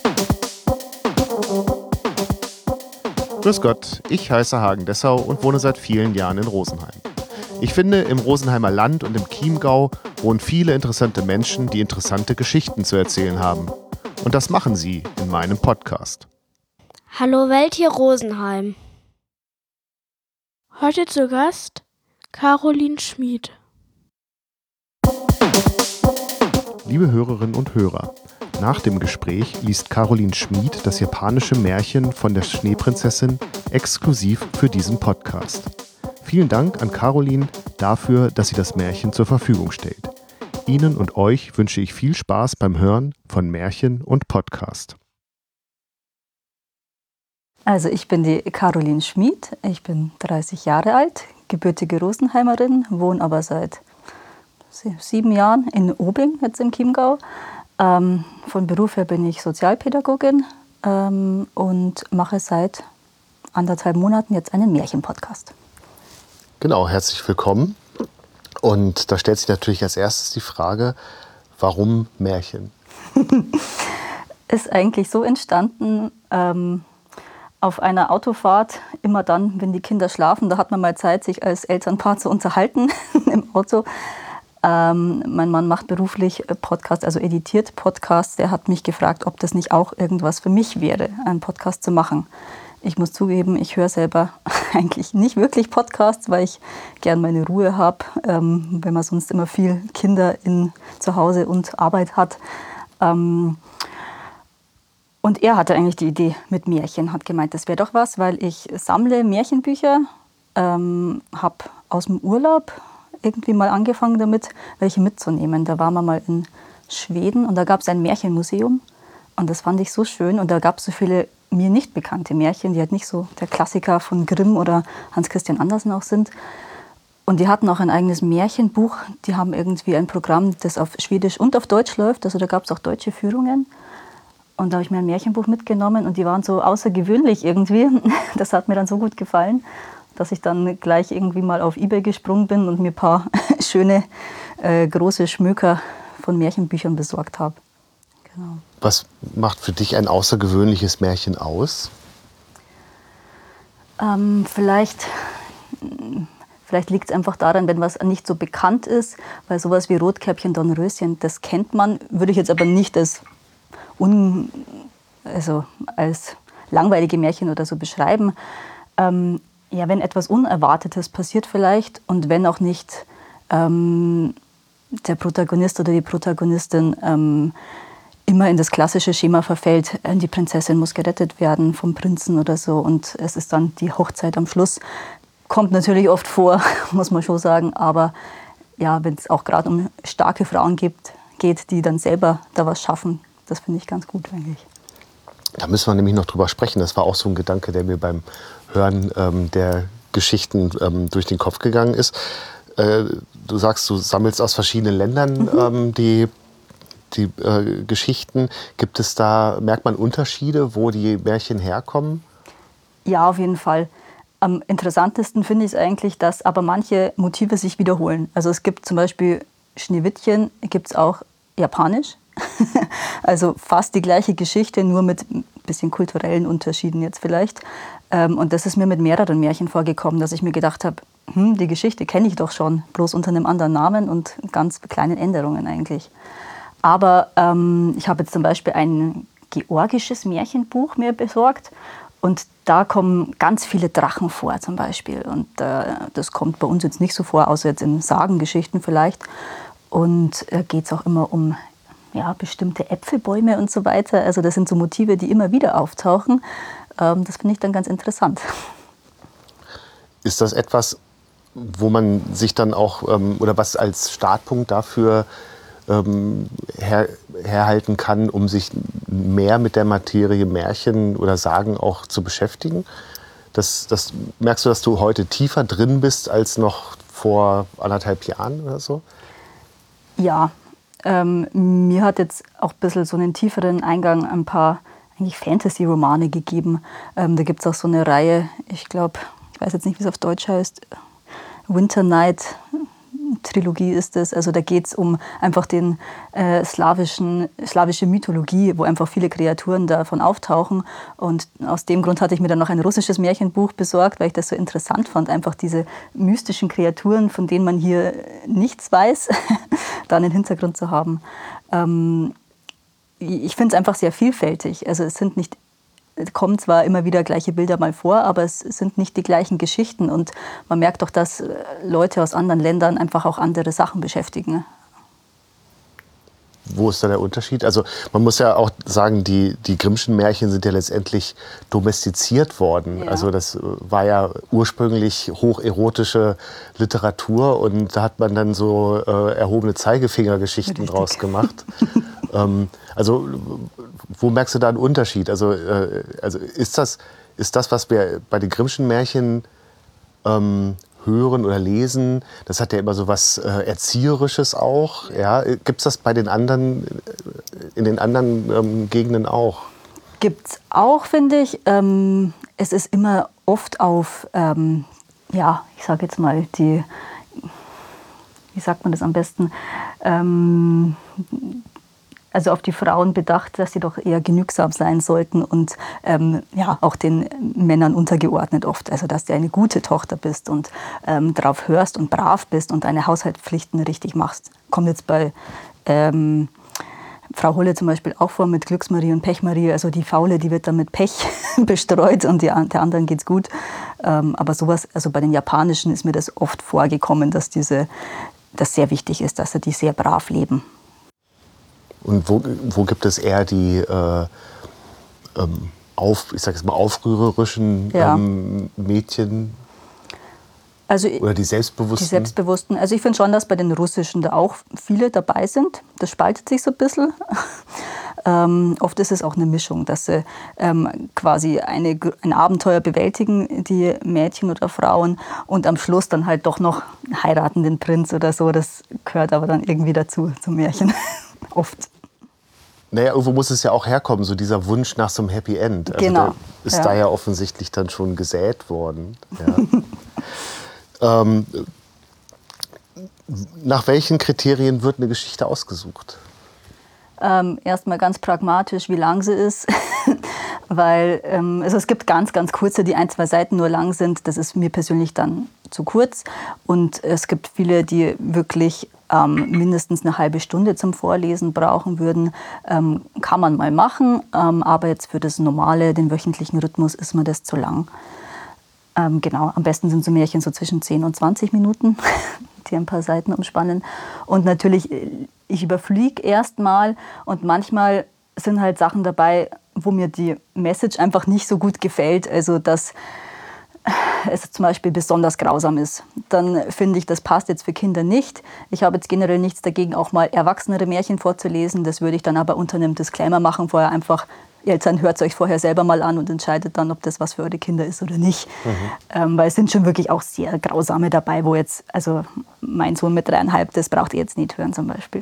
Grüß Gott, ich heiße Hagen Dessau und wohne seit vielen Jahren in Rosenheim. Ich finde, im Rosenheimer Land und im Chiemgau wohnen viele interessante Menschen, die interessante Geschichten zu erzählen haben. Und das machen sie in meinem Podcast. Hallo Welt, hier Rosenheim. Heute zu Gast Caroline Schmid. Liebe Hörerinnen und Hörer, nach dem Gespräch liest Caroline Schmid das japanische Märchen von der Schneeprinzessin exklusiv für diesen Podcast. Vielen Dank an Caroline dafür, dass sie das Märchen zur Verfügung stellt. Ihnen und euch wünsche ich viel Spaß beim Hören von Märchen und Podcast. Also ich bin die Caroline Schmid, ich bin 30 Jahre alt, gebürtige Rosenheimerin, wohne aber seit 7 Jahren in Obing, jetzt im Chiemgau. Von Beruf her bin ich Sozialpädagogin und mache seit 1,5 Monaten jetzt einen Märchenpodcast. Genau, herzlich willkommen. Und da stellt sich natürlich als erstes die Frage, warum Märchen? Ist eigentlich so entstanden, auf einer Autofahrt, immer dann, wenn die Kinder schlafen, da hat man mal Zeit, sich als Elternpaar zu unterhalten im Auto. Mein Mann macht beruflich Podcasts, also editiert Podcasts. Der hat mich gefragt, ob das nicht auch irgendwas für mich wäre, einen Podcast zu machen. Ich muss zugeben, ich höre selber eigentlich nicht wirklich Podcasts, weil ich gern meine Ruhe habe, wenn man sonst immer viel Kinder zu Hause und Arbeit hat. Und er hatte eigentlich die Idee mit Märchen, hat gemeint, das wäre doch was, weil ich sammle Märchenbücher, habe aus dem Urlaub irgendwie mal angefangen damit, welche mitzunehmen. Da waren wir mal in Schweden und da gab es ein Märchenmuseum und das fand ich so schön und da gab es so viele mir nicht bekannte Märchen, die halt nicht so der Klassiker von Grimm oder Hans Christian Andersen auch sind. Und die hatten auch ein eigenes Märchenbuch. Die haben irgendwie ein Programm, das auf Schwedisch und auf Deutsch läuft. Also da gab es auch deutsche Führungen. Und da habe ich mir ein Märchenbuch mitgenommen und die waren so außergewöhnlich irgendwie. Das hat mir dann so gut gefallen, dass ich dann gleich irgendwie mal auf eBay gesprungen bin und mir ein paar schöne, große Schmöker von Märchenbüchern besorgt habe. Genau. Was macht für dich ein außergewöhnliches Märchen aus? Vielleicht liegt es einfach daran, wenn was nicht so bekannt ist, weil sowas wie Rotkäppchen, Dornröschen, das kennt man, würde ich jetzt aber nicht als langweilige Märchen oder so beschreiben. Wenn etwas Unerwartetes passiert vielleicht und wenn auch nicht der Protagonist oder die Protagonistin immer in das klassische Schema verfällt, die Prinzessin muss gerettet werden vom Prinzen oder so und es ist dann die Hochzeit am Schluss. Kommt natürlich oft vor, muss man schon sagen, aber ja, wenn es auch gerade um starke Frauen geht, die dann selber da was schaffen, das finde ich ganz gut eigentlich. Da müssen wir nämlich noch drüber sprechen. Das war auch so ein Gedanke, der mir beim Hören der Geschichten durch den Kopf gegangen ist. Du sagst, du sammelst aus verschiedenen Ländern die Geschichten. Merkt man Unterschiede, wo die Märchen herkommen? Ja, auf jeden Fall. Am interessantesten finde ich es eigentlich, dass aber manche Motive sich wiederholen. Also es gibt zum Beispiel Schneewittchen, gibt es auch japanisch. Also fast die gleiche Geschichte, nur mit ein bisschen kulturellen Unterschieden jetzt vielleicht. Und das ist mir mit mehreren Märchen vorgekommen, dass ich mir gedacht habe, die Geschichte kenne ich doch schon, bloß unter einem anderen Namen und ganz kleinen Änderungen eigentlich. Aber ich habe jetzt zum Beispiel ein georgisches Märchenbuch mir besorgt und da kommen ganz viele Drachen vor zum Beispiel. Und das kommt bei uns jetzt nicht so vor, außer jetzt in Sagengeschichten vielleicht. Und geht es auch immer um bestimmte Äpfelbäume und so weiter. Also das sind so Motive, die immer wieder auftauchen. Das finde ich dann ganz interessant. Ist das etwas, wo man sich dann auch, oder was als Startpunkt dafür herhalten kann, um sich mehr mit der Materie Märchen oder Sagen auch zu beschäftigen? Das merkst du, dass du heute tiefer drin bist als noch vor 1,5 Jahren oder so? Ja, mir hat jetzt auch ein bisschen so einen tieferen Eingang ein paar eigentlich Fantasy-Romane gegeben. Da gibt es auch so eine Reihe, ich weiß jetzt nicht, wie es auf Deutsch heißt, Winter Night Trilogie ist es. Also da geht es um einfach den slawische Mythologie, wo einfach viele Kreaturen davon auftauchen. Und aus dem Grund hatte ich mir dann noch ein russisches Märchenbuch besorgt, weil ich das so interessant fand, einfach diese mystischen Kreaturen, von denen man hier nichts weiß, da einen Hintergrund zu haben. Ich finde es einfach sehr vielfältig. Also es kommen zwar immer wieder gleiche Bilder mal vor, aber es sind nicht die gleichen Geschichten. Und man merkt doch, dass Leute aus anderen Ländern einfach auch andere Sachen beschäftigen. Wo ist da der Unterschied? Also man muss ja auch sagen, die Grimmschen Märchen sind ja letztendlich domestiziert worden. Ja. Also das war ja ursprünglich hocherotische Literatur und da hat man dann so erhobene Zeigefingergeschichten draus gemacht. Also wo merkst du da einen Unterschied? Also ist das, was wir bei den Grimmschen Märchen hören oder lesen, das hat ja immer so was Erzieherisches auch. Ja? Gibt es das bei den anderen, in den anderen Gegenden auch? Gibt es auch, finde ich. Es ist immer oft auf, ich sage jetzt mal, wie sagt man das am besten, also auf die Frauen bedacht, dass sie doch eher genügsam sein sollten und auch den Männern untergeordnet oft. Also dass du eine gute Tochter bist und darauf hörst und brav bist und deine Haushaltspflichten richtig machst. Kommt jetzt bei Frau Holle zum Beispiel auch vor mit Glücksmarie und Pechmarie. Also die Faule, die wird dann mit Pech bestreut und der anderen geht's gut. Aber sowas, also bei den Japanischen ist mir das oft vorgekommen, dass das sehr wichtig ist, dass die sehr brav leben. Und wo gibt es eher die aufrührerischen Mädchen? Also, oder die Selbstbewussten? Die Selbstbewussten. Also ich finde schon, dass bei den Russischen da auch viele dabei sind. Das spaltet sich so ein bisschen. Oft ist es auch eine Mischung, dass sie quasi ein Abenteuer bewältigen, die Mädchen oder Frauen, und am Schluss dann halt doch noch heiraten den Prinz oder so. Das gehört aber dann irgendwie dazu, zum Märchen. Oft. Naja, irgendwo muss es ja auch herkommen, so dieser Wunsch nach so einem Happy End. Also genau. Der ist da ja offensichtlich dann schon gesät worden. Ja. Nach welchen Kriterien wird eine Geschichte ausgesucht? Erstmal ganz pragmatisch, wie lang sie ist. Weil also es gibt ganz, ganz kurze, die 1-2 Seiten nur lang sind. Das ist mir persönlich dann zu kurz. Und es gibt viele, die wirklich mindestens eine halbe Stunde zum Vorlesen brauchen würden. Kann man mal machen, aber jetzt für den wöchentlichen Rhythmus ist mir das zu lang. Genau, am besten sind so Märchen so zwischen 10 und 20 Minuten, die ein paar Seiten umspannen. Und natürlich, ich überfliege erstmal und manchmal sind halt Sachen dabei, wo mir die Message einfach nicht so gut gefällt. Also, dass es zum Beispiel besonders grausam ist. Dann finde ich, das passt jetzt für Kinder nicht. Ich habe jetzt generell nichts dagegen, auch mal erwachsenere Märchen vorzulesen. Das würde ich dann aber unter einem Disclaimer machen, vorher einfach, ihr Eltern hört es euch vorher selber mal an und entscheidet dann, ob das was für eure Kinder ist oder nicht. Weil es sind schon wirklich auch sehr grausame dabei, wo jetzt, also mein Sohn mit 3,5, das braucht ihr jetzt nicht hören zum Beispiel.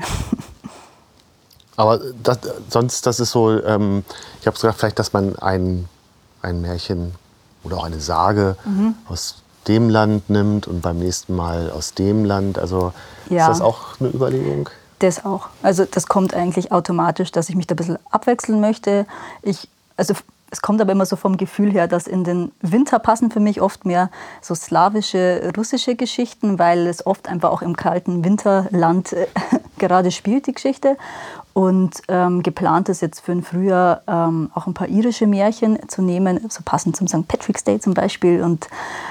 Aber das ist so, ich habe gedacht, vielleicht, dass man ein Märchen oder auch eine Sage aus dem Land nimmt und beim nächsten Mal aus dem Land. Also ist das auch eine Überlegung? Das auch. Also das kommt eigentlich automatisch, dass ich mich da ein bisschen abwechseln möchte. Es kommt aber immer so vom Gefühl her, dass in den Winter passen für mich oft mehr so slawische, russische Geschichten, weil es oft einfach auch im kalten Winterland gerade spielt, die Geschichte. Und geplant ist jetzt für den Frühjahr auch ein paar irische Märchen zu nehmen, so passend zum St. Patrick's Day zum Beispiel. Und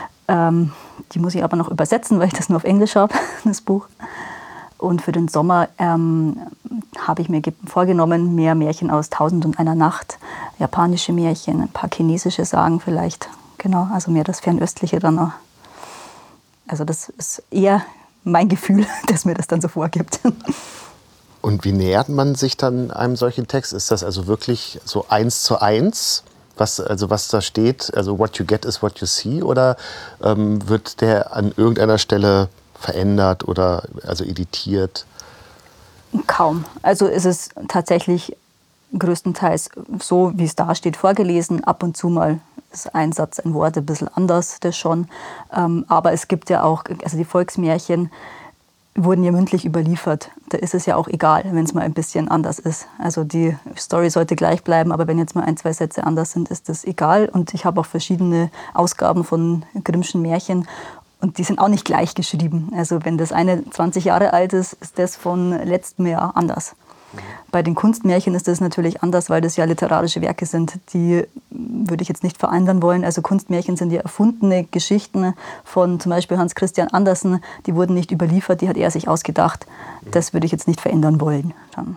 die muss ich aber noch übersetzen, weil ich das nur auf Englisch habe, das Buch. Und für den Sommer habe ich mir vorgenommen, mehr Märchen aus 1001 Nacht, japanische Märchen, ein paar chinesische Sagen vielleicht. Genau, also mehr das Fernöstliche dann noch. Also das ist eher mein Gefühl, dass mir das dann so vorgibt. Und wie nähert man sich dann einem solchen Text? Ist das also wirklich so 1:1, was da steht? Also what you get is what you see? Oder wird der an irgendeiner Stelle verändert oder also editiert? Kaum. Also ist es tatsächlich größtenteils so, wie es da steht, vorgelesen. Ab und zu mal ist ein Satz, ein Wort ein bisschen anders, das schon. Aber es gibt ja auch, also die Volksmärchen, wurden ja mündlich überliefert. Da ist es ja auch egal, wenn es mal ein bisschen anders ist. Also die Story sollte gleich bleiben, aber wenn jetzt mal 1, 2 Sätze anders sind, ist das egal. Und ich habe auch verschiedene Ausgaben von Grimmschen Märchen und die sind auch nicht gleich geschrieben. Also wenn das eine 20 Jahre alt ist, ist das von letztem Jahr anders. Bei den Kunstmärchen ist das natürlich anders, weil das ja literarische Werke sind. Die würde ich jetzt nicht verändern wollen. Also Kunstmärchen sind ja erfundene Geschichten von zum Beispiel Hans Christian Andersen. Die wurden nicht überliefert, die hat er sich ausgedacht. Das würde ich jetzt nicht verändern wollen.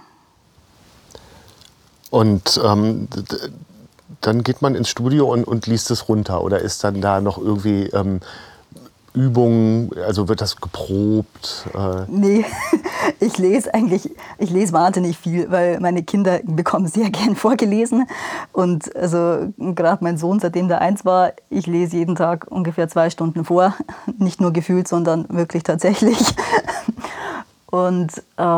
Und dann geht man ins Studio und liest es runter? Oder ist dann da noch irgendwie Übungen, also wird das geprobt? Nee, ich lese wahnsinnig viel, weil meine Kinder bekommen sehr gern vorgelesen. Und also gerade mein Sohn, seitdem der 1 war, ich lese jeden Tag ungefähr 2 Stunden vor. Nicht nur gefühlt, sondern wirklich tatsächlich. Und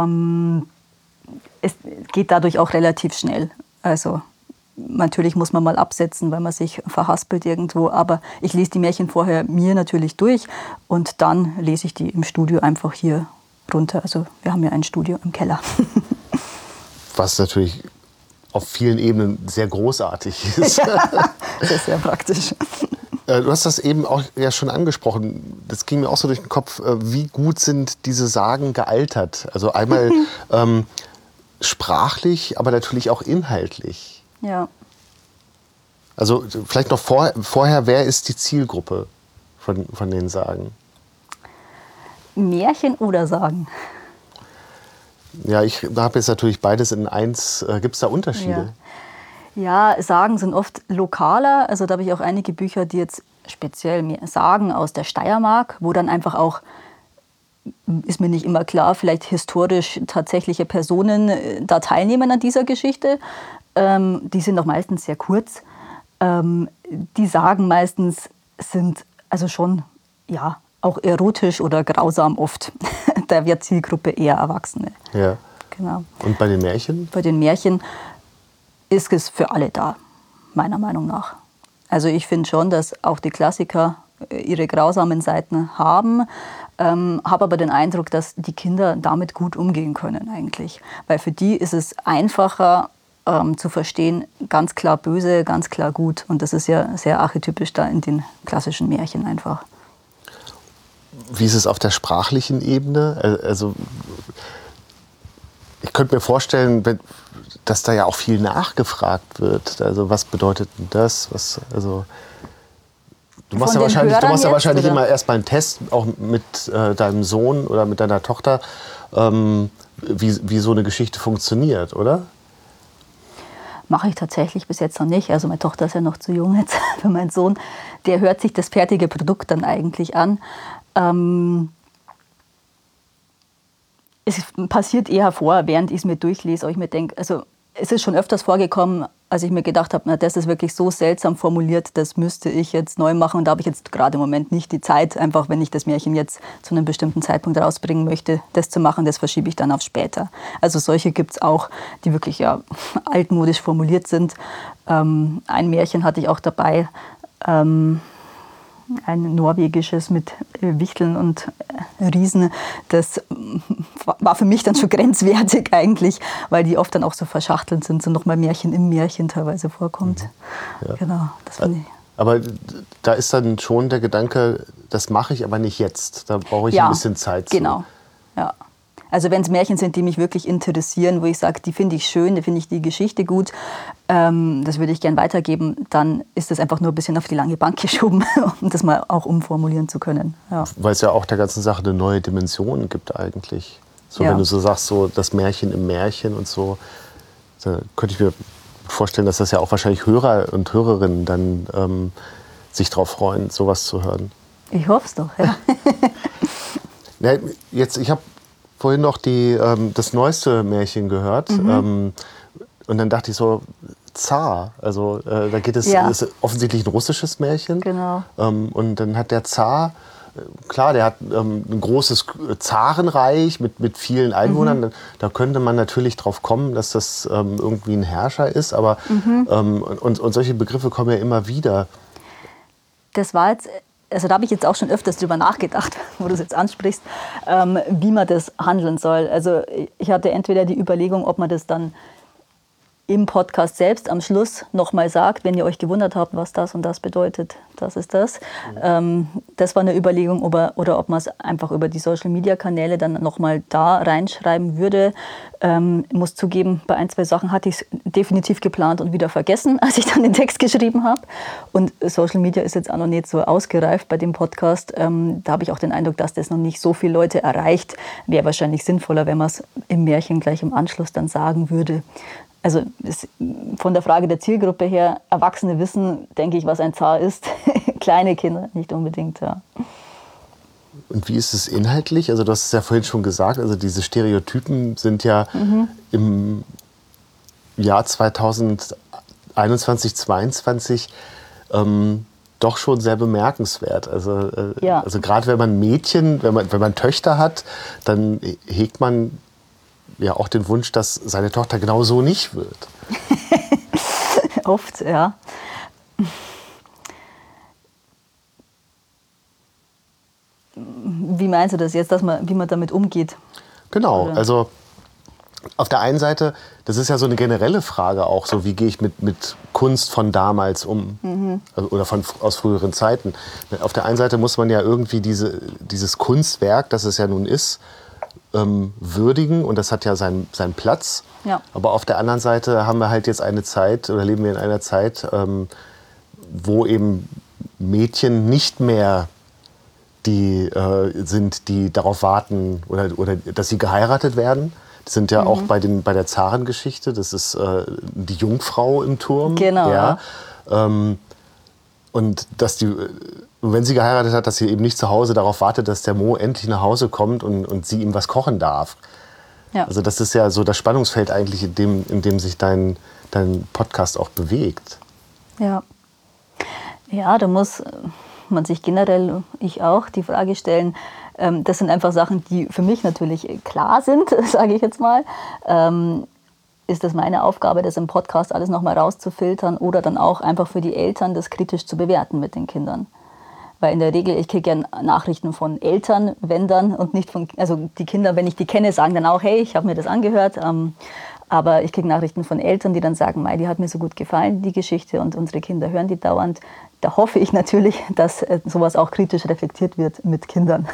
es geht dadurch auch relativ schnell. Also natürlich muss man mal absetzen, weil man sich verhaspelt irgendwo. Aber ich lese die Märchen vorher mir natürlich durch und dann lese ich die im Studio einfach hier runter. Also wir haben ja ein Studio im Keller. Was natürlich auf vielen Ebenen sehr großartig ist. Ja, das ist sehr praktisch. Du hast das eben auch ja schon angesprochen. Das ging mir auch so durch den Kopf. Wie gut sind diese Sagen gealtert? Also einmal sprachlich, aber natürlich auch inhaltlich. Ja. Also vielleicht noch vorher, wer ist die Zielgruppe von den Sagen? Märchen oder Sagen? Ja, ich habe jetzt natürlich beides in eins. Gibt es da Unterschiede? Ja, Sagen sind oft lokaler. Also da habe ich auch einige Bücher, die jetzt speziell mehr Sagen aus der Steiermark, wo dann einfach auch, ist mir nicht immer klar, vielleicht historisch tatsächliche Personen da teilnehmen an dieser Geschichte. Die sind auch meistens sehr kurz. Die Sagen meistens sind also schon ja, auch erotisch oder grausam oft. Da wird Zielgruppe eher Erwachsene. Ja. Genau. Und bei den Märchen? Bei den Märchen ist es für alle da, meiner Meinung nach. Also ich finde schon, dass auch die Klassiker ihre grausamen Seiten haben, habe aber den Eindruck, dass die Kinder damit gut umgehen können eigentlich. Weil für die ist es einfacher zu verstehen, ganz klar böse, ganz klar gut. Und das ist ja sehr archetypisch da in den klassischen Märchen einfach. Wie ist es auf der sprachlichen Ebene? Also ich könnte mir vorstellen, dass da ja auch viel nachgefragt wird. Also was bedeutet denn das? Du machst ja wahrscheinlich immer erst mal einen Test, auch mit deinem Sohn oder mit deiner Tochter, wie so eine Geschichte funktioniert, oder? Mache ich tatsächlich bis jetzt noch nicht. Also meine Tochter ist ja noch zu jung jetzt für meinen Sohn. Der hört sich das fertige Produkt dann eigentlich an. Es passiert eher vor, während ich es mir durchlese, aber ich mir denke, also es ist schon öfters vorgekommen, als ich mir gedacht habe, na, das ist wirklich so seltsam formuliert, das müsste ich jetzt neu machen. Und da habe ich jetzt gerade im Moment nicht die Zeit, einfach wenn ich das Märchen jetzt zu einem bestimmten Zeitpunkt rausbringen möchte, das zu machen, das verschiebe ich dann auf später. Also solche gibt es auch, die wirklich ja altmodisch formuliert sind. Ein Märchen hatte ich auch dabei, ein norwegisches mit Wichteln und Riesen. Das war für mich dann schon grenzwertig eigentlich, weil die oft dann auch so verschachtelt sind, so nochmal Märchen im Märchen teilweise vorkommt. Ja. Genau, das finde ich. Aber da ist dann schon der Gedanke, das mache ich aber nicht jetzt. Da brauche ich ein bisschen Zeit zu. Genau, ja. Also wenn es Märchen sind, die mich wirklich interessieren, wo ich sage, die finde ich schön, da finde ich die Geschichte gut, das würde ich gern weitergeben, dann ist das einfach nur ein bisschen auf die lange Bank geschoben, um das mal auch umformulieren zu können. Ja. Weil es ja auch der ganzen Sache eine neue Dimension gibt eigentlich. So, wenn du so sagst, so das Märchen im Märchen und so, da könnte ich mir vorstellen, dass das ja auch wahrscheinlich Hörer und Hörerinnen dann sich drauf freuen, sowas zu hören. Ich hoffe es doch, ja. Ja, ich habe vorhin noch das neueste Märchen gehört. Und dann dachte ich so, Zar. Also da geht es ist offensichtlich ein russisches Märchen. Genau. Und dann hat der Zar, klar, der hat ein großes Zarenreich mit vielen Einwohnern. Da könnte man natürlich drauf kommen, dass das irgendwie ein Herrscher ist. Aber und solche Begriffe kommen ja immer wieder. Das war jetzt also da habe ich jetzt auch schon öfters drüber nachgedacht, wo du es jetzt ansprichst, wie man das handeln soll. Also ich hatte entweder die Überlegung, ob man das dann im Podcast selbst am Schluss nochmal sagt, wenn ihr euch gewundert habt, was das und das bedeutet, das ist das. Das war eine Überlegung, oder ob man es einfach über die Social-Media-Kanäle dann nochmal da reinschreiben würde. Ich muss zugeben, bei 1, 2 Sachen hatte ich es definitiv geplant und wieder vergessen, als ich dann den Text geschrieben habe. Und Social Media ist jetzt auch noch nicht so ausgereift bei dem Podcast. Da habe ich auch den Eindruck, dass das noch nicht so viele Leute erreicht. Wäre wahrscheinlich sinnvoller, wenn man es im Märchen gleich im Anschluss dann sagen würde. Also von der Frage der Zielgruppe her, Erwachsene wissen, denke ich, was ein Zar ist. Kleine Kinder nicht unbedingt, ja. Und wie ist es inhaltlich? Also du hast es ja vorhin schon gesagt, also diese Stereotypen sind ja im Jahr 2021, 2022 doch schon sehr bemerkenswert. Also, also gerade wenn man Mädchen, wenn man Töchter hat, dann hegt man ja auch den Wunsch, dass seine Tochter genau so nicht wird. Oft, ja. Wie meinst du das jetzt, wie man damit umgeht? Genau, Oder? Also auf der einen Seite, das ist ja so eine generelle Frage auch, so wie gehe ich mit Kunst von damals um, also, oder aus früheren Zeiten. Auf der einen Seite muss man ja irgendwie dieses Kunstwerk, das es ja nun ist, würdigen, und das hat ja seinen Platz. Ja. Aber auf der anderen Seite haben wir halt jetzt eine Zeit, oder leben wir in einer Zeit, wo eben Mädchen nicht mehr die sind, die darauf warten, oder dass sie geheiratet werden. Die sind ja auch bei der Zarengeschichte, das ist die Jungfrau im Turm. Genau. Ja. Und dass wenn sie geheiratet hat, dass sie eben nicht zu Hause darauf wartet, dass der Mo endlich nach Hause kommt und sie ihm was kochen darf. Ja. Also das ist ja so das Spannungsfeld eigentlich, in dem sich dein Podcast auch bewegt. Ja. Ja, da muss man sich generell, ich auch, die Frage stellen, das sind einfach Sachen, die für mich natürlich klar sind, sage ich jetzt mal. Ist das meine Aufgabe, das im Podcast alles nochmal rauszufiltern oder dann auch einfach für die Eltern das kritisch zu bewerten mit den Kindern? Weil in der Regel, ich kriege ja Nachrichten von Eltern, wenn dann, und nicht von, also die Kinder, wenn ich die kenne, sagen dann auch, hey, ich habe mir das angehört. Aber ich kriege Nachrichten von Eltern, die dann sagen, Mei, die hat mir so gut gefallen, die Geschichte, und unsere Kinder hören die dauernd. Da hoffe ich natürlich, dass sowas auch kritisch reflektiert wird mit Kindern.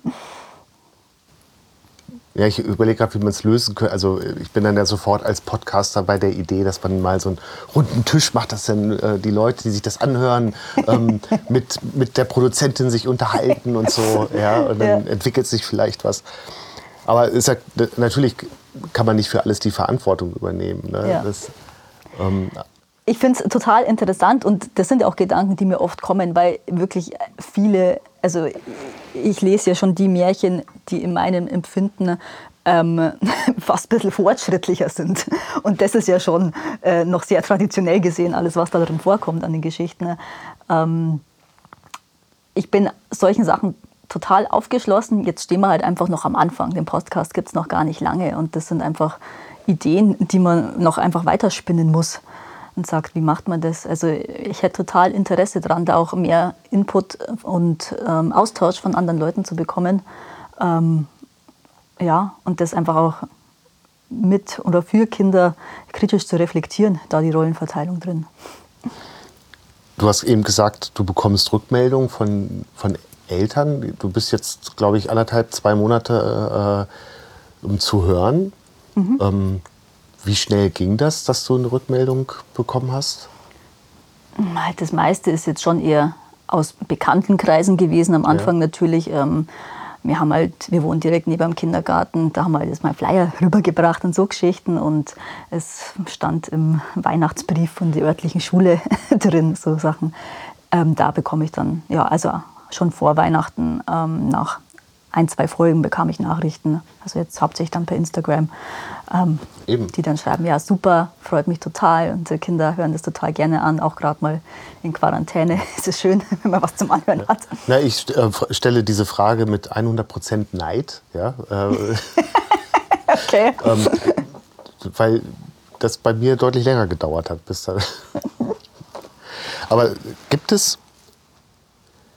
Ja, ich überlege gerade, wie man es lösen könnte. Also ich bin dann ja sofort als Podcaster bei der Idee, dass man mal so einen runden Tisch macht, dass dann die Leute, die sich das anhören, mit der Produzentin sich unterhalten und so. Ja, und dann entwickelt sich vielleicht was. Aber ist ja, natürlich kann man nicht für alles die Verantwortung übernehmen. Ne? Ja. Ich finde es total interessant, und das sind auch Gedanken, die mir oft kommen, weil wirklich viele, also ich lese ja schon die Märchen, die in meinem Empfinden fast ein bisschen fortschrittlicher sind. Und das ist ja schon noch sehr traditionell gesehen, alles, was da drin vorkommt an den Geschichten. Ich bin solchen Sachen total aufgeschlossen. Jetzt stehen wir halt einfach noch am Anfang. Den Podcast gibt es noch gar nicht lange. Und das sind einfach Ideen, die man noch einfach weiterspinnen muss. Und sagt, wie macht man das? Also ich hätte total Interesse daran, da auch mehr Input und Austausch von anderen Leuten zu bekommen. Ja, und das einfach auch mit oder für Kinder kritisch zu reflektieren, da die Rollenverteilung drin. Du hast eben gesagt, du bekommst Rückmeldungen von Eltern. Du bist jetzt, glaube ich, 1,5, 2 Monate um zu hören. Wie schnell ging das, dass du eine Rückmeldung bekommen hast? Das meiste ist jetzt schon eher aus bekannten Kreisen gewesen. Am Anfang natürlich. Wir wohnen direkt neben dem Kindergarten. Da haben wir jetzt mal Flyer rübergebracht und so Geschichten. Und es stand im Weihnachtsbrief von der örtlichen Schule drin, so Sachen. Da bekomme ich dann, also schon vor Weihnachten, nach 1, 2 Folgen bekam ich Nachrichten, also jetzt hauptsächlich dann per Instagram, die dann schreiben, ja super, freut mich total, unsere Kinder hören das total gerne an, auch gerade mal in Quarantäne ist es schön, wenn man was zum Anhören hat. Na, ich stelle diese Frage mit 100% Neid, ja, okay. Weil das bei mir deutlich länger gedauert hat, bis dann. Aber gibt es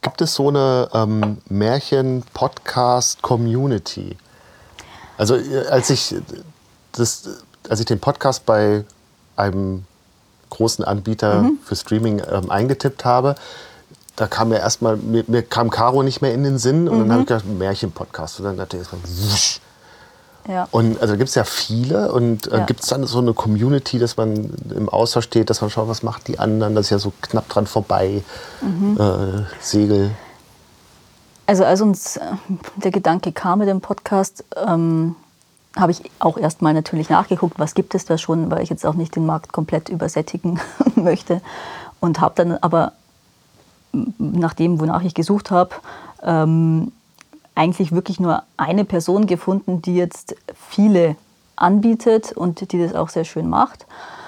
Gibt es so eine Märchen-Podcast-Community? Also als ich den Podcast bei einem großen Anbieter für Streaming eingetippt habe, da kam mir erstmal, mir kam Caro nicht mehr in den Sinn und dann habe ich gedacht, Märchen-Podcast. Und dann natürlich erstmal wusch. Ja. Und also gibt es ja viele und gibt es dann so eine Community, dass man im Austausch steht, dass man schaut, was macht die anderen, das ist ja so knapp dran vorbei, Segel. Also als uns der Gedanke kam mit dem Podcast, habe ich auch erstmal natürlich nachgeguckt, was gibt es da schon, weil ich jetzt auch nicht den Markt komplett übersättigen möchte. Und habe dann aber, nach dem, wonach ich gesucht habe, eigentlich wirklich nur eine Person gefunden, die jetzt viele anbietet und die das auch sehr schön macht.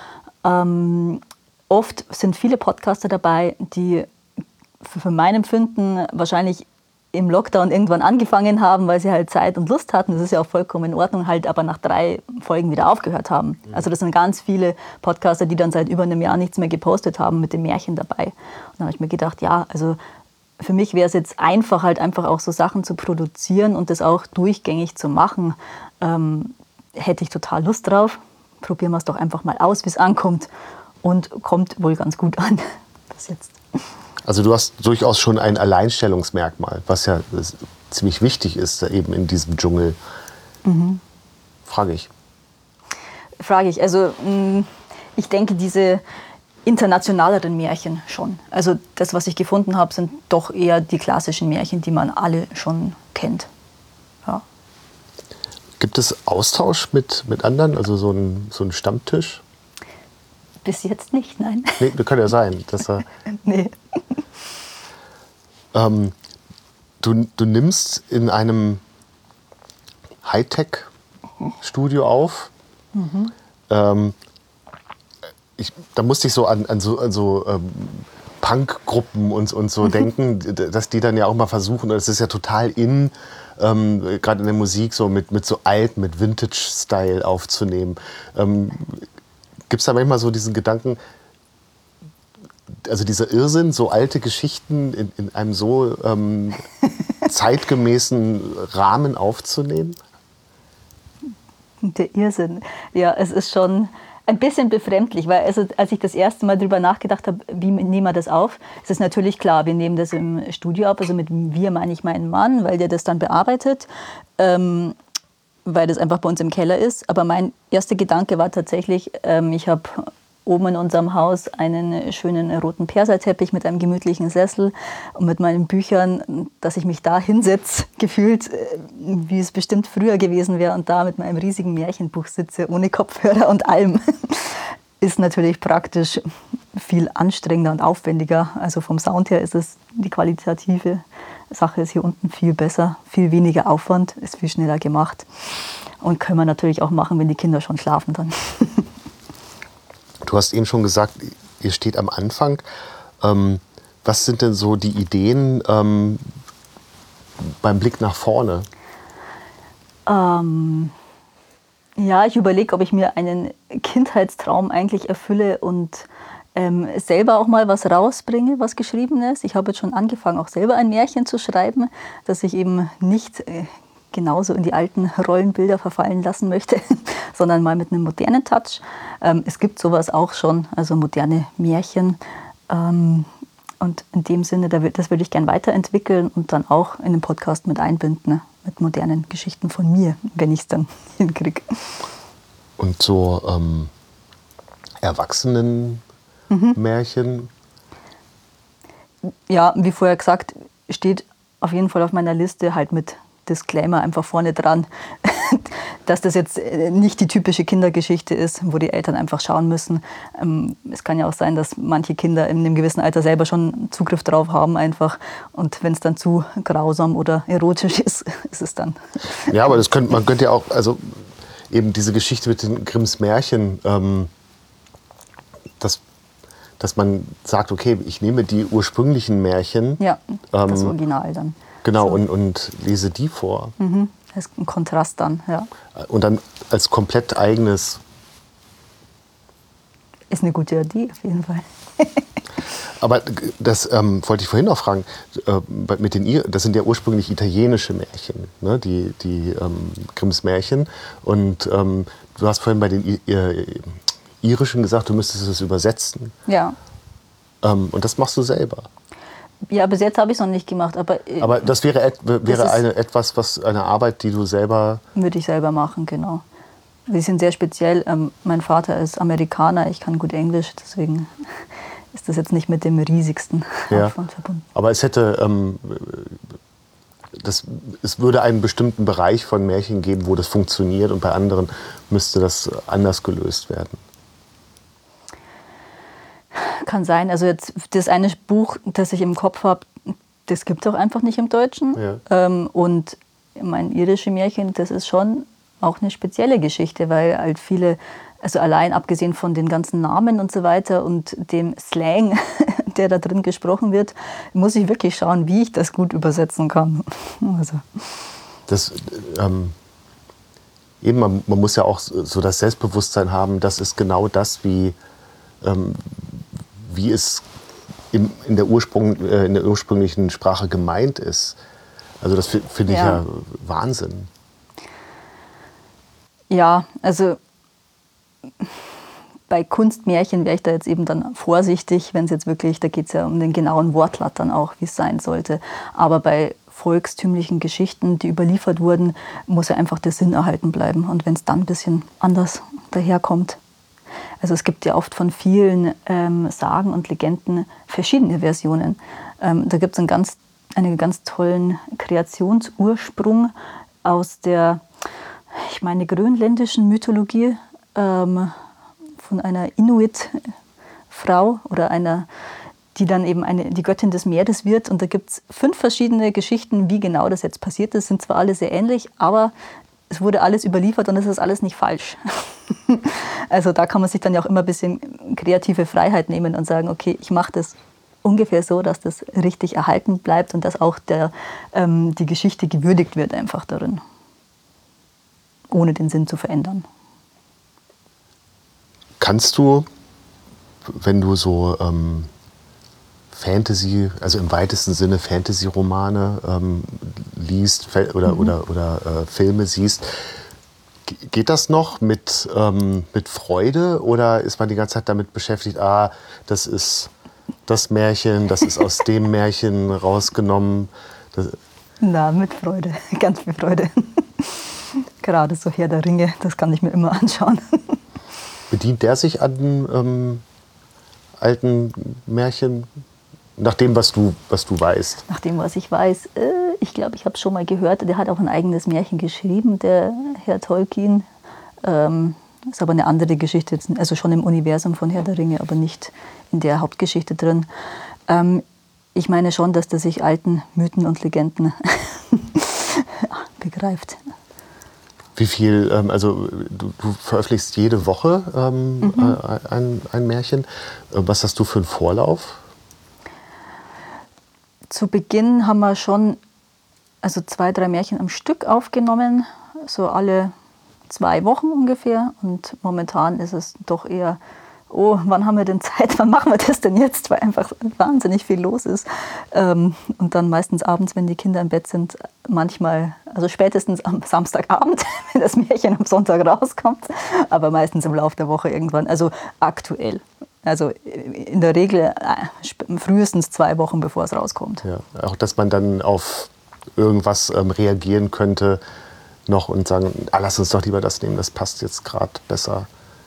Oft sind viele Podcaster dabei, die für mein Empfinden wahrscheinlich im Lockdown irgendwann angefangen haben, weil sie halt Zeit und Lust hatten. Das ist ja auch vollkommen in Ordnung, halt aber nach 3 Folgen wieder aufgehört haben. Also das sind ganz viele Podcaster, die dann seit über einem Jahr nichts mehr gepostet haben mit dem Märchen dabei. Und dann habe ich mir gedacht, ja, also für mich wäre es jetzt einfach, halt einfach auch so Sachen zu produzieren und das auch durchgängig zu machen. Hätte ich total Lust drauf. Probieren wir es doch einfach mal aus, wie es ankommt. Und kommt wohl ganz gut an bis jetzt. Also du hast durchaus schon ein Alleinstellungsmerkmal, was ja ziemlich wichtig ist eben in diesem Dschungel. Frage ich. Also ich denke, diese internationaleren Märchen schon. Also das, was ich gefunden habe, sind doch eher die klassischen Märchen, die man alle schon kennt. Ja. Gibt es Austausch mit anderen, also so ein Stammtisch? Bis jetzt nicht, nein. Nee, das kann ja sein. Dass Nee. Du nimmst in einem Hightech-Studio auf. Da musste ich so an so Punk-Gruppen und so denken, dass die dann ja auch mal versuchen, und es ist ja total in, gerade in der Musik, so mit so alt, mit Vintage-Style aufzunehmen. Gibt es da manchmal so diesen Gedanken, also dieser Irrsinn, so alte Geschichten in einem so zeitgemäßen Rahmen aufzunehmen? Der Irrsinn. Ja, es ist schon ein bisschen befremdlich, weil als ich das erste Mal darüber nachgedacht habe, wie nehmen wir das auf, ist es natürlich klar, wir nehmen das im Studio auf, also mit wir meine ich meinen Mann, weil der das dann bearbeitet, weil das einfach bei uns im Keller ist. Aber mein erster Gedanke war tatsächlich, ich habe oben in unserem Haus einen schönen roten Perserteppich mit einem gemütlichen Sessel und mit meinen Büchern, dass ich mich da hinsetze, gefühlt, wie es bestimmt früher gewesen wäre und da mit meinem riesigen Märchenbuch sitze, ohne Kopfhörer und allem, ist natürlich praktisch viel anstrengender und aufwendiger. Also vom Sound her ist es, die qualitative Sache ist hier unten viel besser, viel weniger Aufwand, ist viel schneller gemacht und können wir natürlich auch machen, wenn die Kinder schon schlafen dann. Du hast eben schon gesagt, ihr steht am Anfang. Was sind denn so die Ideen beim Blick nach vorne? Ja, ich überlege, ob ich mir einen Kindheitstraum eigentlich erfülle und selber auch mal was rausbringe, was Geschriebenes. Ich habe jetzt schon angefangen, auch selber ein Märchen zu schreiben, das ich eben nicht genauso in die alten Rollenbilder verfallen lassen möchte, sondern mal mit einem modernen Touch. Es gibt sowas auch schon, also moderne Märchen. Und in dem Sinne, das würde ich gerne weiterentwickeln und dann auch in den Podcast mit einbinden, mit modernen Geschichten von mir, wenn ich es dann hinkriege. Und so Erwachsenen-Märchen? Ja, wie vorher gesagt, steht auf jeden Fall auf meiner Liste halt mit Disclaimer einfach vorne dran, dass das jetzt nicht die typische Kindergeschichte ist, wo die Eltern einfach schauen müssen. Es kann ja auch sein, dass manche Kinder in einem gewissen Alter selber schon Zugriff drauf haben einfach. Und wenn es dann zu grausam oder erotisch ist, ist es dann. Ja, aber man könnte ja auch, also eben diese Geschichte mit den Grimms Märchen, dass man sagt, okay, ich nehme die ursprünglichen Märchen. Ja, das Original dann. Genau, so. und lese die vor. Das ist ein Kontrast dann, ja. Und dann als komplett eigenes. Ist eine gute Idee, auf jeden Fall. Aber das wollte ich vorhin noch fragen. Das sind ja ursprünglich italienische Märchen, ne? Die Grimms Märchen. Und du hast vorhin bei den irischen gesagt, du müsstest es übersetzen. Ja. Und das machst du selber. Ja, bis jetzt habe ich es noch nicht gemacht. Aber das wäre eine Arbeit, die du selber... Würde ich selber machen, genau. Wir sind sehr speziell. Mein Vater ist Amerikaner, ich kann gut Englisch, deswegen ist das jetzt nicht mit dem riesigsten Aufwand verbunden. Aber es hätte... es würde einen bestimmten Bereich von Märchen geben, wo das funktioniert, und bei anderen müsste das anders gelöst werden. Kann sein. Also jetzt das eine Buch, das ich im Kopf habe, das gibt es auch einfach nicht im Deutschen. Ja. Und mein irische Märchen, das ist schon auch eine spezielle Geschichte, weil halt viele, also allein abgesehen von den ganzen Namen und so weiter und dem Slang, der da drin gesprochen wird, muss ich wirklich schauen, wie ich das gut übersetzen kann. Also. Man muss ja auch so das Selbstbewusstsein haben, das ist genau das, wie es in der ursprünglichen Sprache gemeint ist. Also das finde ich ja Wahnsinn. Ja, also bei Kunstmärchen wäre ich da jetzt eben dann vorsichtig, wenn es jetzt wirklich, da geht es ja um den genauen Wortlaut dann auch, wie es sein sollte. Aber bei volkstümlichen Geschichten, die überliefert wurden, muss ja einfach der Sinn erhalten bleiben. Und wenn es dann ein bisschen anders daherkommt. Also es gibt ja oft von vielen Sagen und Legenden verschiedene Versionen. Da gibt es einen ganz tollen Kreationsursprung aus der, ich meine, grönländischen Mythologie von einer Inuit-Frau oder einer, die dann eben die Göttin des Meeres wird. Und da gibt es 5 verschiedene Geschichten, wie genau das jetzt passiert ist. Sind zwar alle sehr ähnlich, aber es wurde alles überliefert und es ist alles nicht falsch. Also da kann man sich dann ja auch immer ein bisschen kreative Freiheit nehmen und sagen, okay, ich mache das ungefähr so, dass das richtig erhalten bleibt und dass auch die Geschichte gewürdigt wird einfach darin, ohne den Sinn zu verändern. Kannst du, wenn du so Fantasy, also im weitesten Sinne Fantasy-Romane liest oder Filme siehst, geht das noch mit Freude oder ist man die ganze Zeit damit beschäftigt, das ist das Märchen, das ist aus dem Märchen rausgenommen? Na, mit Freude, ganz viel Freude. Gerade so Herr der Ringe, das kann ich mir immer anschauen. Bedient der sich an alten Märchen? Nach dem, was du weißt? Nach dem, was ich weiß. Ich glaube, ich habe es schon mal gehört. Der hat auch ein eigenes Märchen geschrieben, der Herr Tolkien. Ist aber eine andere Geschichte, also schon im Universum von Herr der Ringe, aber nicht in der Hauptgeschichte drin. Ich meine schon, dass der sich alten Mythen und Legenden begreift. Wie viel, also du veröffentlichst jede Woche ein Märchen. Was hast du für einen Vorlauf? Zu Beginn haben wir schon 2, 3 Märchen am Stück aufgenommen, so alle 2 Wochen ungefähr. Und momentan ist es doch eher, wann haben wir denn Zeit, wann machen wir das denn jetzt, weil einfach wahnsinnig viel los ist. Und dann meistens abends, wenn die Kinder im Bett sind, manchmal, also spätestens am Samstagabend, wenn das Märchen am Sonntag rauskommt, aber meistens im Laufe der Woche irgendwann, also aktuell. Also in der Regel frühestens 2 Wochen, bevor es rauskommt. Ja, auch dass man dann auf irgendwas reagieren könnte noch und sagen, lass uns doch lieber das nehmen, das passt jetzt gerade besser.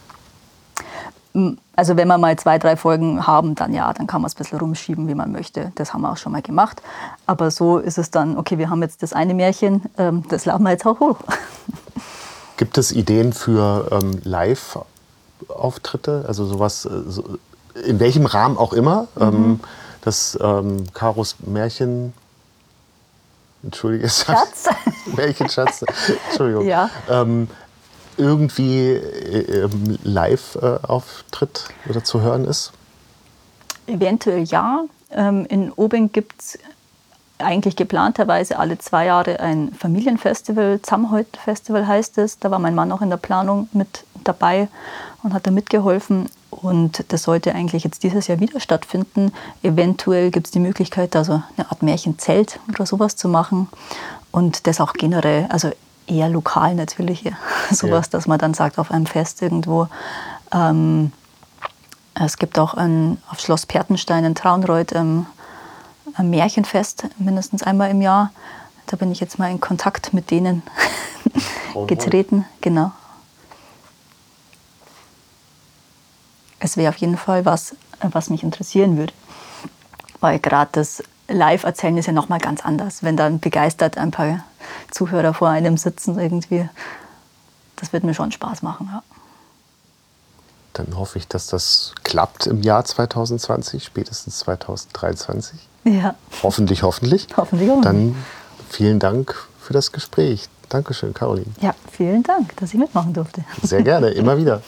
Also wenn wir mal 2, 3 Folgen haben, dann kann man es ein bisschen rumschieben, wie man möchte. Das haben wir auch schon mal gemacht. Aber so ist es dann, okay, wir haben jetzt das eine Märchen, das laden wir jetzt auch hoch. Gibt es Ideen für Live-Auftritte? Also sowas, in welchem Rahmen auch immer, das Karos Märchen... Entschuldige, Schatz. Märchenschatz. Entschuldigung. Ja. Irgendwie Live-Auftritt oder zu hören ist? Eventuell ja. In Obing gibt es eigentlich geplanterweise alle 2 Jahre ein Familienfestival, Zamholt-Festival heißt es. Da war mein Mann auch in der Planung mit dabei und hat da mitgeholfen. Und das sollte eigentlich jetzt dieses Jahr wieder stattfinden. Eventuell gibt es die Möglichkeit, also eine Art Märchenzelt oder sowas zu machen. Und das auch generell, also eher lokal natürlich, sowas, dass man dann sagt, auf einem Fest irgendwo. Es gibt auch auf Schloss Pertenstein in Traunreut ein Märchenfest, mindestens einmal im Jahr. Da bin ich jetzt mal in Kontakt mit denen getreten. Genau. Es wäre auf jeden Fall was mich interessieren würde. Weil gerade das Live-Erzählen ist ja nochmal ganz anders. Wenn dann begeistert ein paar Zuhörer vor einem sitzen irgendwie, das wird mir schon Spaß machen. Ja. Dann hoffe ich, dass das klappt im Jahr 2020, spätestens 2023. Ja. Hoffentlich. Hoffentlich. Dann vielen Dank für das Gespräch. Dankeschön, Caroline. Ja, vielen Dank, dass ich mitmachen durfte. Sehr gerne, immer wieder.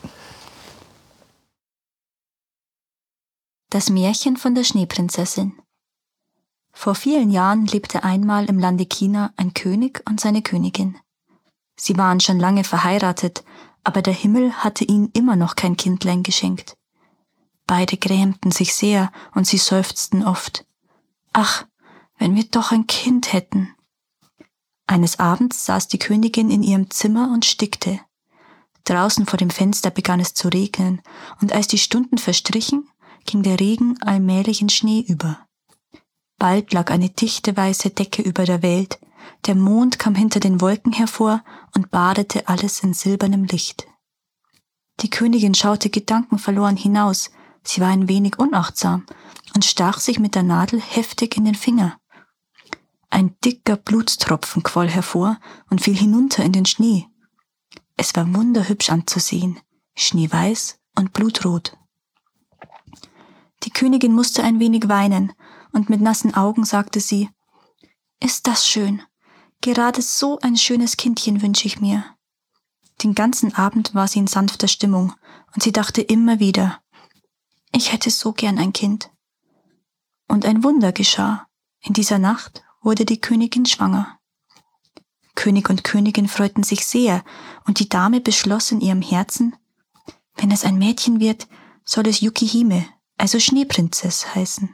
Das Märchen von der Schneeprinzessin. Vor vielen Jahren lebte einmal im Lande China ein König und seine Königin. Sie waren schon lange verheiratet, aber der Himmel hatte ihnen immer noch kein Kindlein geschenkt. Beide grämten sich sehr und sie seufzten oft. Ach, wenn wir doch ein Kind hätten. Eines Abends saß die Königin in ihrem Zimmer und stickte. Draußen vor dem Fenster begann es zu regnen, und als die Stunden verstrichen, ging der Regen allmählich in Schnee über. Bald lag eine dichte weiße Decke über der Welt, der Mond kam hinter den Wolken hervor und badete alles in silbernem Licht. Die Königin schaute gedankenverloren hinaus, sie war ein wenig unachtsam und stach sich mit der Nadel heftig in den Finger. Ein dicker Blutstropfen quoll hervor und fiel hinunter in den Schnee. Es war wunderhübsch anzusehen, schneeweiß und blutrot. Die Königin musste ein wenig weinen, und mit nassen Augen sagte sie, »Ist das schön? Gerade so ein schönes Kindchen wünsche ich mir.« Den ganzen Abend war sie in sanfter Stimmung, und sie dachte immer wieder, »Ich hätte so gern ein Kind.« Und ein Wunder geschah. In dieser Nacht wurde die Königin schwanger. König und Königin freuten sich sehr, und die Dame beschloss in ihrem Herzen, wenn es ein Mädchen wird, soll es Yukihime, also Schneeprinzess, heißen.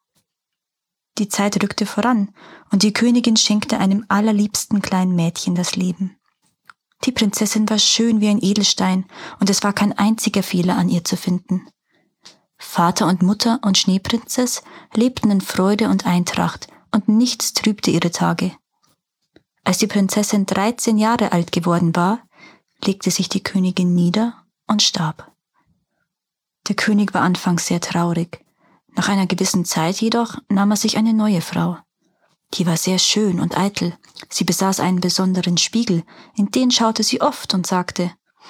Die Zeit rückte voran, und die Königin schenkte einem allerliebsten kleinen Mädchen das Leben. Die Prinzessin war schön wie ein Edelstein, und es war kein einziger Fehler an ihr zu finden. Vater und Mutter und Schneeprinzess lebten in Freude und Eintracht, und nichts trübte ihre Tage. Als die Prinzessin 13 Jahre alt geworden war, legte sich die Königin nieder und starb. Der König war anfangs sehr traurig. Nach einer gewissen Zeit jedoch nahm er sich eine neue Frau. Die war sehr schön und eitel. Sie besaß einen besonderen Spiegel, in den schaute sie oft und sagte,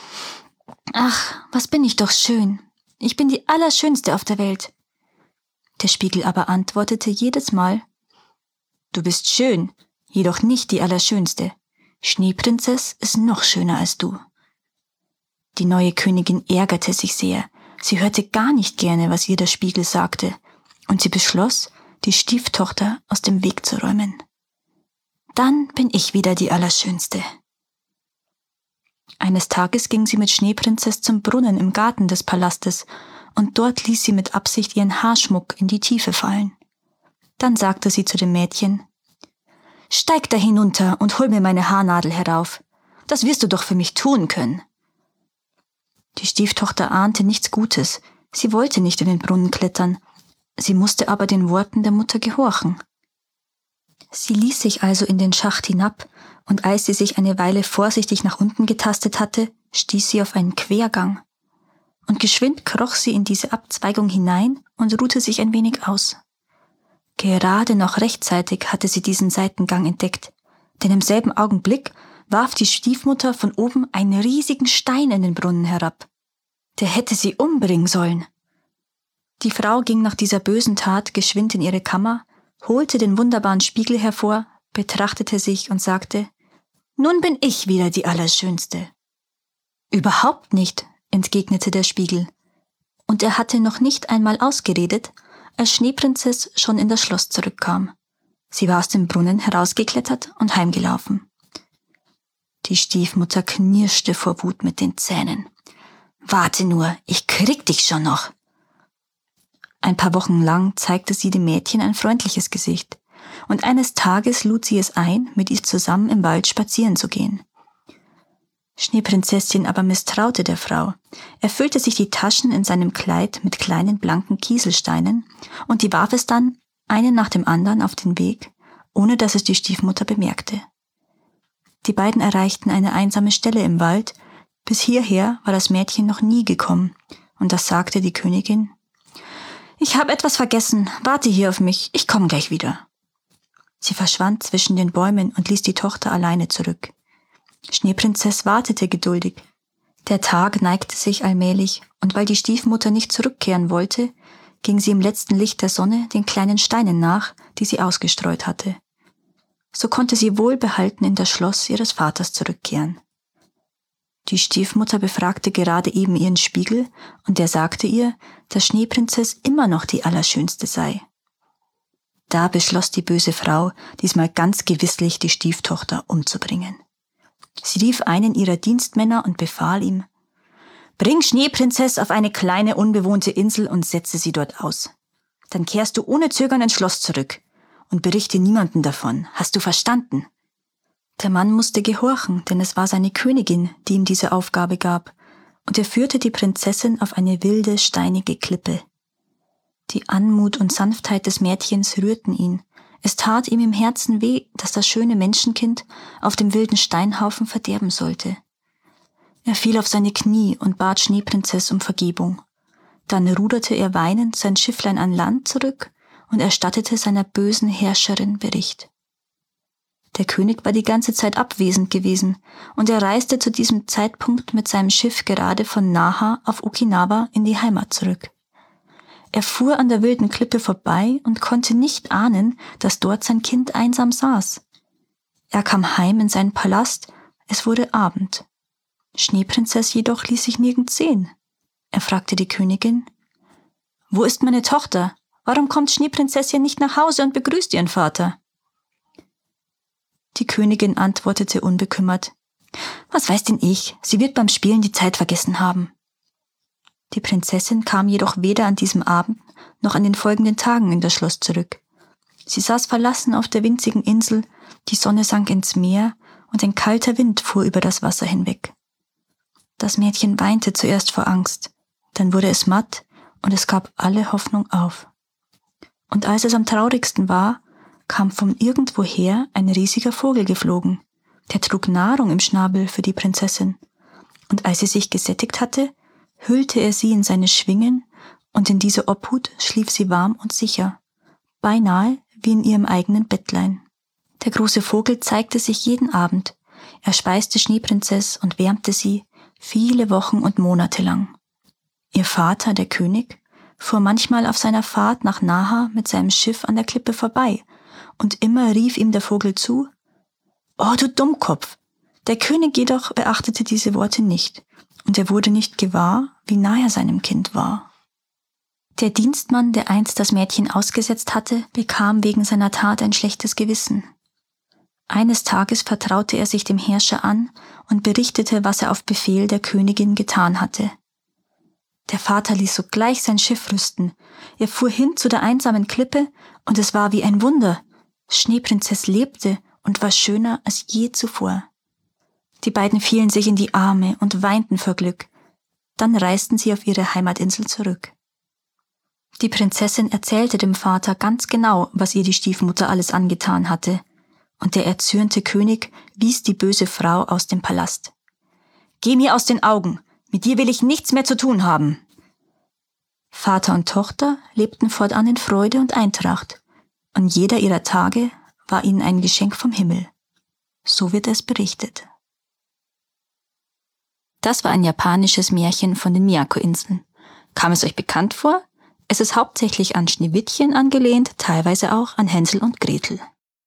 »Ach, was bin ich doch schön. Ich bin die Allerschönste auf der Welt.« Der Spiegel aber antwortete jedes Mal, »Du bist schön, jedoch nicht die Allerschönste. Schneeprinzess ist noch schöner als du.« Die neue Königin ärgerte sich sehr. Sie hörte gar nicht gerne, was ihr der Spiegel sagte, und sie beschloss, die Stieftochter aus dem Weg zu räumen. »Dann bin ich wieder die Allerschönste.« Eines Tages ging sie mit Schneeprinzess zum Brunnen im Garten des Palastes, und dort ließ sie mit Absicht ihren Haarschmuck in die Tiefe fallen. Dann sagte sie zu dem Mädchen, »Steig da hinunter und hol mir meine Haarnadel herauf. Das wirst du doch für mich tun können.« Die Stieftochter ahnte nichts Gutes. Sie wollte nicht in den Brunnen klettern. Sie musste aber den Worten der Mutter gehorchen. Sie ließ sich also in den Schacht hinab, und als sie sich eine Weile vorsichtig nach unten getastet hatte, stieß sie auf einen Quergang. Und geschwind kroch sie in diese Abzweigung hinein und ruhte sich ein wenig aus. Gerade noch rechtzeitig hatte sie diesen Seitengang entdeckt, denn im selben Augenblick warf die Stiefmutter von oben einen riesigen Stein in den Brunnen herab. Der hätte sie umbringen sollen. Die Frau ging nach dieser bösen Tat geschwind in ihre Kammer, holte den wunderbaren Spiegel hervor, betrachtete sich und sagte, »Nun bin ich wieder die Allerschönste.« »Überhaupt nicht«, entgegnete der Spiegel. Und er hatte noch nicht einmal ausgeredet, als Schneeprinzess schon in das Schloss zurückkam. Sie war aus dem Brunnen herausgeklettert und heimgelaufen. Die Stiefmutter knirschte vor Wut mit den Zähnen. Warte nur, ich krieg dich schon noch. Ein paar Wochen lang zeigte sie dem Mädchen ein freundliches Gesicht, und eines Tages lud sie es ein, mit ihr zusammen im Wald spazieren zu gehen. Schneeprinzesschen aber misstraute der Frau. Er füllte sich die Taschen in seinem Kleid mit kleinen blanken Kieselsteinen und die warf es dann, einen nach dem anderen, auf den Weg, ohne dass es die Stiefmutter bemerkte. Die beiden erreichten eine einsame Stelle im Wald. Bis hierher war das Mädchen noch nie gekommen, und das sagte die Königin: »Ich habe etwas vergessen, warte hier auf mich, ich komme gleich wieder.« Sie verschwand zwischen den Bäumen und ließ die Tochter alleine zurück. Schneeprinzess wartete geduldig. Der Tag neigte sich allmählich, und weil die Stiefmutter nicht zurückkehren wollte, ging sie im letzten Licht der Sonne den kleinen Steinen nach, die sie ausgestreut hatte. So konnte sie wohlbehalten in das Schloss ihres Vaters zurückkehren. Die Stiefmutter befragte gerade eben ihren Spiegel, und der sagte ihr, dass Schneeprinzess immer noch die Allerschönste sei. Da beschloss die böse Frau, diesmal ganz gewisslich die Stieftochter umzubringen. Sie rief einen ihrer Dienstmänner und befahl ihm: »Bring Schneeprinzess auf eine kleine, unbewohnte Insel und setze sie dort aus. Dann kehrst du ohne Zögern ins Schloss zurück und berichte niemandem davon. Hast du verstanden?« Der Mann musste gehorchen, denn es war seine Königin, die ihm diese Aufgabe gab, und er führte die Prinzessin auf eine wilde, steinige Klippe. Die Anmut und Sanftheit des Mädchens rührten ihn. Es tat ihm im Herzen weh, dass das schöne Menschenkind auf dem wilden Steinhaufen verderben sollte. Er fiel auf seine Knie und bat Schneeprinzess um Vergebung. Dann ruderte er weinend sein Schifflein an Land zurück und erstattete seiner bösen Herrscherin Bericht. Der König war die ganze Zeit abwesend gewesen, und er reiste zu diesem Zeitpunkt mit seinem Schiff gerade von Naha auf Okinawa in die Heimat zurück. Er fuhr an der wilden Klippe vorbei und konnte nicht ahnen, dass dort sein Kind einsam saß. Er kam heim in seinen Palast, es wurde Abend. Schneeprinzess jedoch ließ sich nirgends sehen. Er fragte die Königin: »Wo ist meine Tochter? Warum kommt Schneeprinzessin nicht nach Hause und begrüßt ihren Vater?« Die Königin antwortete unbekümmert: »Was weiß denn ich? Sie wird beim Spielen die Zeit vergessen haben.« Die Prinzessin kam jedoch weder an diesem Abend noch an den folgenden Tagen in das Schloss zurück. Sie saß verlassen auf der winzigen Insel, die Sonne sank ins Meer und ein kalter Wind fuhr über das Wasser hinweg. Das Mädchen weinte zuerst vor Angst, dann wurde es matt und es gab alle Hoffnung auf. Und als es am traurigsten war, kam von irgendwoher ein riesiger Vogel geflogen. Der trug Nahrung im Schnabel für die Prinzessin. Und als sie sich gesättigt hatte, hüllte er sie in seine Schwingen, und in diese Obhut schlief sie warm und sicher, beinahe wie in ihrem eigenen Bettlein. Der große Vogel zeigte sich jeden Abend. Er speiste Schneeprinzess und wärmte sie, viele Wochen und Monate lang. Ihr Vater, der König, fuhr manchmal auf seiner Fahrt nach Naha mit seinem Schiff an der Klippe vorbei, und immer rief ihm der Vogel zu: »Oh, du Dummkopf!« Der König jedoch beachtete diese Worte nicht, und er wurde nicht gewahr, wie nah er seinem Kind war. Der Dienstmann, der einst das Mädchen ausgesetzt hatte, bekam wegen seiner Tat ein schlechtes Gewissen. Eines Tages vertraute er sich dem Herrscher an und berichtete, was er auf Befehl der Königin getan hatte. Der Vater ließ sogleich sein Schiff rüsten. Er fuhr hin zu der einsamen Klippe, und es war wie ein Wunder. Schneeprinzess lebte und war schöner als je zuvor. Die beiden fielen sich in die Arme und weinten vor Glück. Dann reisten sie auf ihre Heimatinsel zurück. Die Prinzessin erzählte dem Vater ganz genau, was ihr die Stiefmutter alles angetan hatte, und der erzürnte König wies die böse Frau aus dem Palast. »Geh mir aus den Augen! Mit dir will ich nichts mehr zu tun haben!« Vater und Tochter lebten fortan in Freude und Eintracht, und jeder ihrer Tage war ihnen ein Geschenk vom Himmel. So wird es berichtet. Das war ein japanisches Märchen von den Miyako-Inseln. Kam es euch bekannt vor? Es ist hauptsächlich an Schneewittchen angelehnt, teilweise auch an Hänsel und Gretel.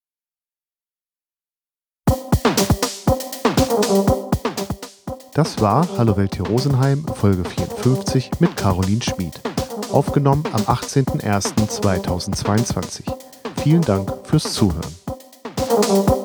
Das war Hallo Welt hier Rosenheim, Folge 54 mit Caroline Schmid. Aufgenommen am 18.01.2022. Vielen Dank fürs Zuhören.